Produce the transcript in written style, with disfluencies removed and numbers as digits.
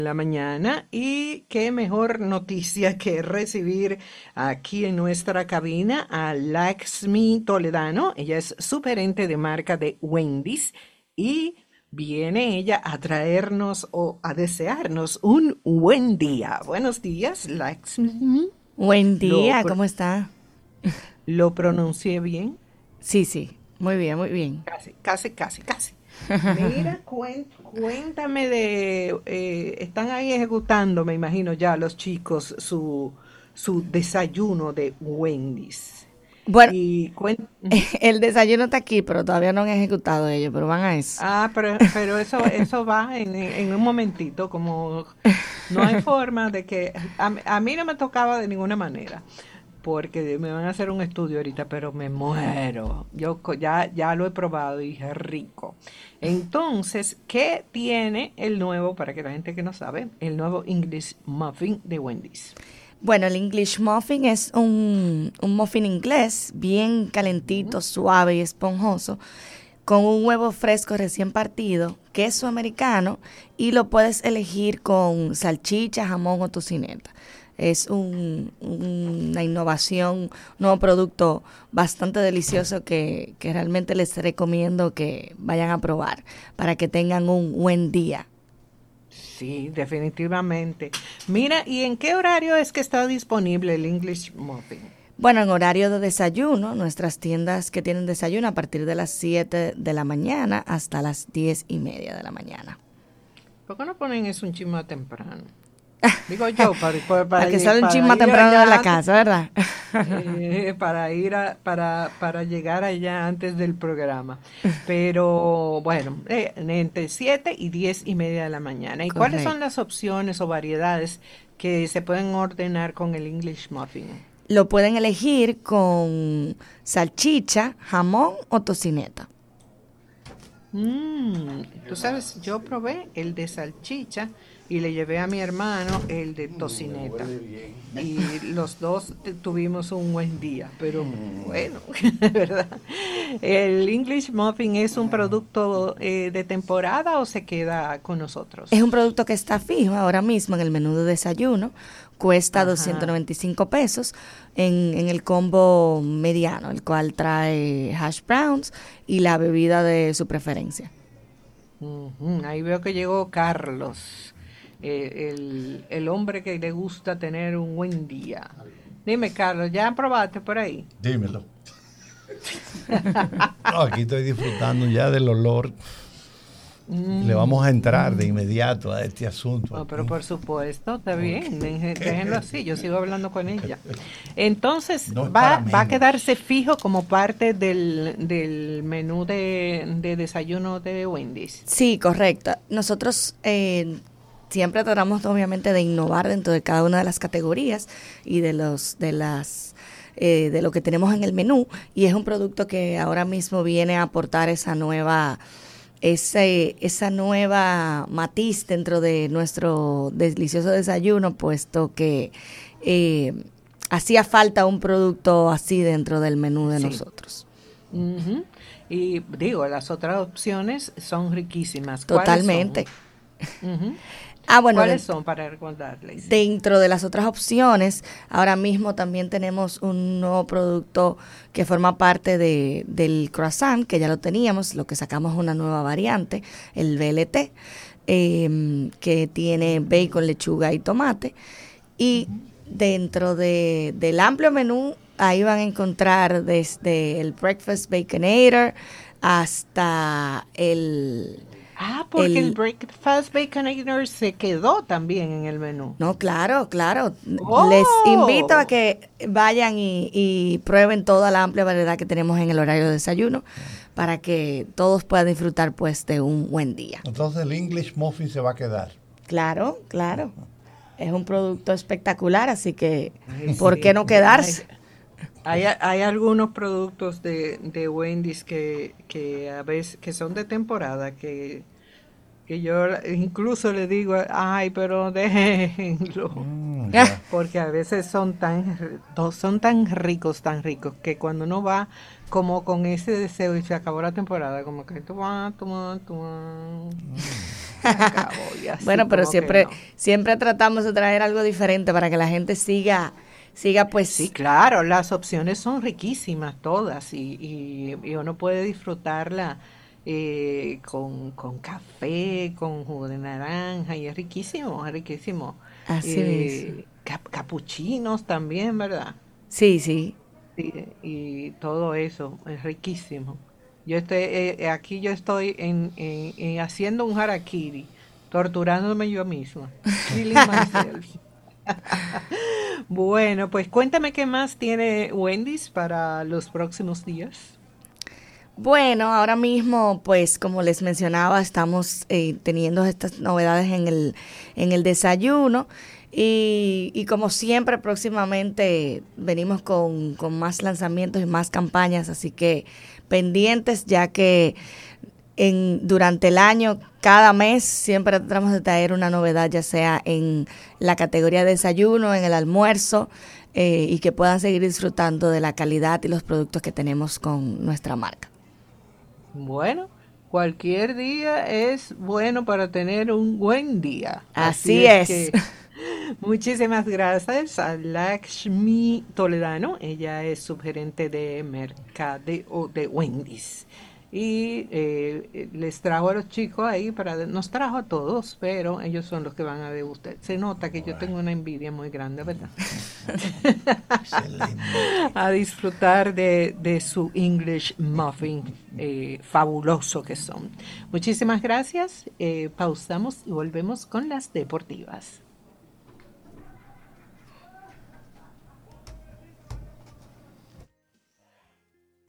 la mañana y qué mejor noticia que recibir aquí en nuestra cabina a Laxmi Toledano. Ella es superente de marca de Wendy's y viene ella a traernos o a desearnos un buen día. Buenos días, Laxmi. Buen ¿Lo, día, pro- ¿cómo está? lo pronuncié bien? Sí, sí, muy bien, muy bien. Casi, casi, casi, casi. Mira, cuéntame están ahí ejecutando, me imagino ya los chicos, su desayuno de Wendy's. Bueno, Y ujú. el desayuno está aquí, pero todavía no han ejecutado ellos, pero van a eso. Pero eso va en un momentito, como no hay forma de que, a mí no me tocaba de ninguna manera, porque me van a hacer un estudio ahorita, pero me muero. Ya lo he probado y es rico. Entonces, ¿qué tiene el nuevo, para que la gente que no sabe, el nuevo English Muffin de Wendy's? Bueno, el English Muffin es un muffin inglés bien calentito, suave y esponjoso, con un huevo fresco recién partido, queso americano y lo puedes elegir con salchicha, jamón o tocineta. Es una innovación, un nuevo producto bastante delicioso que realmente les recomiendo que vayan a probar para que tengan un buen día. Sí, definitivamente. Mira, ¿y en qué horario es que está disponible el English Muffin? Bueno, en horario de desayuno, nuestras tiendas que tienen desayuno a partir de las 7 de la mañana hasta las 10:30 de la mañana. ¿Por qué no ponen eso un chisme temprano? Digo yo, Para que salga un chisme para más ir temprano de la allá, casa, ¿verdad? para llegar allá antes del programa. Pero bueno, entre 7 y 10:30 de la mañana. ¿Y cuáles son Correcto. las opciones o variedades que se pueden ordenar con el English Muffin? Lo pueden elegir con salchicha, jamón o tocineta. Tú sabes, yo probé el de salchicha y le llevé a mi hermano el de tocineta. Y los dos tuvimos un buen día, pero bueno, ¿verdad? ¿El English Muffin es un producto de temporada o se queda con Es nosotros? un producto que está fijo ahora mismo en el menú de desayuno. Cuesta Ajá. 295 pesos en el combo mediano, el cual trae hash browns y la bebida de su preferencia. Ujú. Ahí veo que llegó Carlos, el hombre que le gusta tener un buen día. Dime, Carlos, ¿ya probaste por ahí? Dímelo. No, aquí estoy disfrutando ya del olor. Le vamos a entrar de inmediato a este asunto Oh, pero aquí. por supuesto, está bien, déjenlo Porque así, yo sigo hablando con ella. Entonces, no es para va a menos. quedarse fijo como parte del menú de desayuno de Wendy's. Sí, correcto. Nosotros siempre tratamos obviamente de innovar dentro de cada una de las categorías y de lo que tenemos en el menú, y es un producto que ahora mismo viene a aportar esa nueva matiz dentro de nuestro delicioso desayuno, puesto que eh, hacía falta un producto así dentro del menú de Sí. nosotros. Ujú. Y digo, las otras opciones son riquísimas. ¿Cuáles son? Totalmente. Ujú. Bueno, ¿Cuáles son para recordarles? Sí. dentro de las otras opciones, ahora mismo también tenemos un nuevo producto que forma parte del croissant, que ya lo teníamos, lo que sacamos una nueva variante, el BLT, que tiene bacon, lechuga y tomate. Y dentro del amplio menú, ahí van a encontrar desde el Breakfast Baconator hasta Porque el el Breakfast Baconator se quedó también en el menú. No, claro, claro. Les invito a ¡Oh! que vayan y prueben toda la amplia variedad que tenemos en el horario de desayuno para que todos puedan disfrutar pues de un buen día. Entonces el English Muffin se va a quedar. Claro, claro. Es un producto espectacular, así que Ay, ¿por qué sí. no quedarse? Hay algunos productos de Wendy's que a veces que son de temporada que yo incluso le digo, ay, pero déjenlo. Ya. Porque a veces son tan ricos, que cuando uno va como con ese deseo y se acabó la temporada, como que toma, toma, toma. se acabó. Y así Bueno, pero como que no. siempre tratamos de traer algo diferente para que la gente siga pues. Sí, claro, las opciones son riquísimas todas y uno puede disfrutarla con café, con jugo de naranja y es riquísimo, es riquísimo. Así mismo. Capuchinos también, ¿verdad? Sí, sí. Y todo eso es riquísimo. Aquí yo estoy haciendo un harakiri, torturándome yo misma, killing myself. Bueno, pues cuéntame qué más tiene Wendy's para los próximos días. Bueno, ahora mismo, pues como les mencionaba, estamos teniendo estas novedades en el desayuno y como siempre próximamente venimos con más lanzamientos y más campañas, así que pendientes ya que durante el año, cada mes, siempre tratamos de traer una novedad, ya sea en la categoría de desayuno, en el almuerzo, y que puedan seguir disfrutando de la calidad y los productos que tenemos con nuestra marca. Bueno, cualquier día es bueno para tener un buen día. Así es. Que muchísimas gracias a Lakshmi Toledano. Ella es subgerente de mercadeo de Wendy's. Y les trajo a los chicos ahí, nos trajo a todos, pero ellos son los que van a degustar. Se nota que yo tengo una envidia muy grande, ¿verdad? A disfrutar de su English muffin fabuloso que son. Muchísimas gracias. Pausamos y volvemos con las deportivas.